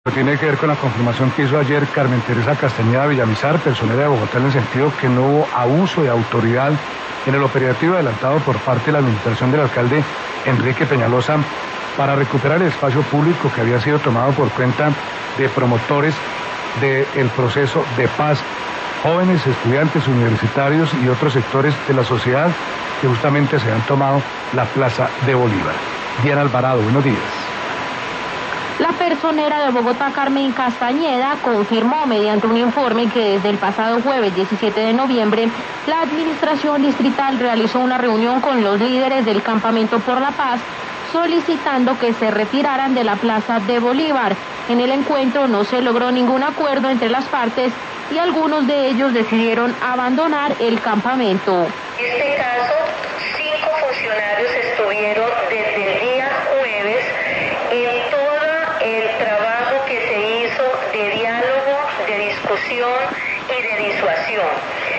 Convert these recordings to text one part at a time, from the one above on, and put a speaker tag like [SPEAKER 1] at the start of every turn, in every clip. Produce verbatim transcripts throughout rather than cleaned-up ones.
[SPEAKER 1] Tiene que ver con la confirmación que hizo ayer Carmen Teresa Castañeda Villamizar, personera de Bogotá, en el sentido que no hubo abuso de autoridad en el operativo adelantado por parte de la administración del alcalde Enrique Peñalosa para recuperar el espacio público que había sido tomado por cuenta de promotores del proceso de paz, jóvenes, estudiantes, universitarios y otros sectores de la sociedad que justamente se han tomado la Plaza de Bolívar. Diana Alvarado, buenos días.
[SPEAKER 2] La personera de Bogotá, Carmen Castañeda, confirmó mediante un informe que desde el pasado jueves diecisiete de noviembre, la administración distrital realizó una reunión con los líderes del Campamento por la Paz, solicitando que se retiraran de la Plaza de Bolívar. En el encuentro no se logró ningún acuerdo entre las partes y algunos de ellos decidieron abandonar el campamento.
[SPEAKER 3] En este caso, cinco funcionarios estuvieron desde el día jueves en todo el trabajo que se hizo de diálogo, de discusión y de disuasión.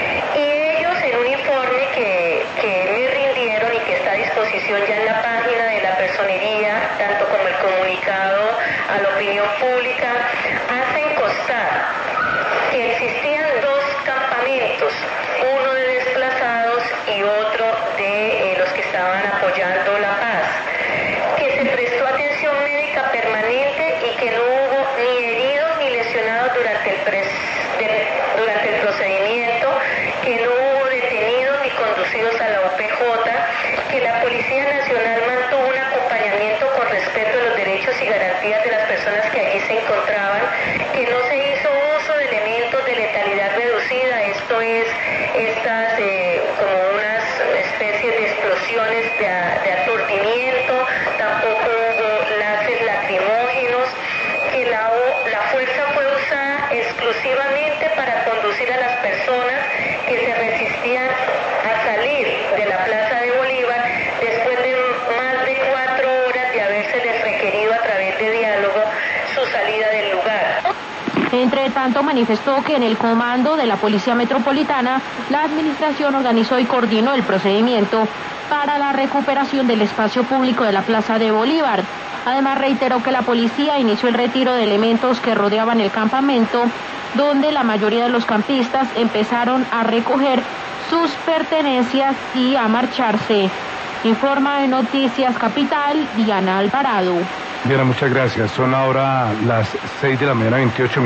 [SPEAKER 3] Y ellos en un informe que, que me rindieron y que está a disposición ya en la página de la personería, tanto como el comunicado a la opinión pública, hacen constar que existían dos campamentos, uno de desplazados y otro de eh, los que estaban apoyando la paz, que se prestó atención médica permanente y que no hubo ni heridos ni lesionados durante el, pres, de, durante el procedimiento, que no hubo detenidos ni conducidos a la O P J, que la Policía Nacional mantuvo un acompañamiento con respeto a los derechos y garantías de las personas que allí se encontraban, que no se hizo uso de elementos de letalidad reducida, esto es, estas eh, como unas especies de explosiones de, de aturdimiento, tampoco hubo gases lacrimógenos, que la, la fuerza fue usada exclusivamente para conducir a las personas que se resistían a salir de la Plaza de Bolívar después de más de cuatro horas de habérseles requerido a través de diálogo su salida del lugar.
[SPEAKER 2] Entre tanto, manifestó que en el comando de la Policía Metropolitana, la administración organizó y coordinó el procedimiento para la recuperación del espacio público de la Plaza de Bolívar. Además, reiteró que la policía inició el retiro de elementos que rodeaban el campamento, donde la mayoría de los campistas empezaron a recoger sus pertenencias y a marcharse. Informa de Noticias Capital, Diana Alvarado.
[SPEAKER 1] Diana, muchas gracias. Son ahora las seis de la mañana, veintiocho minutos.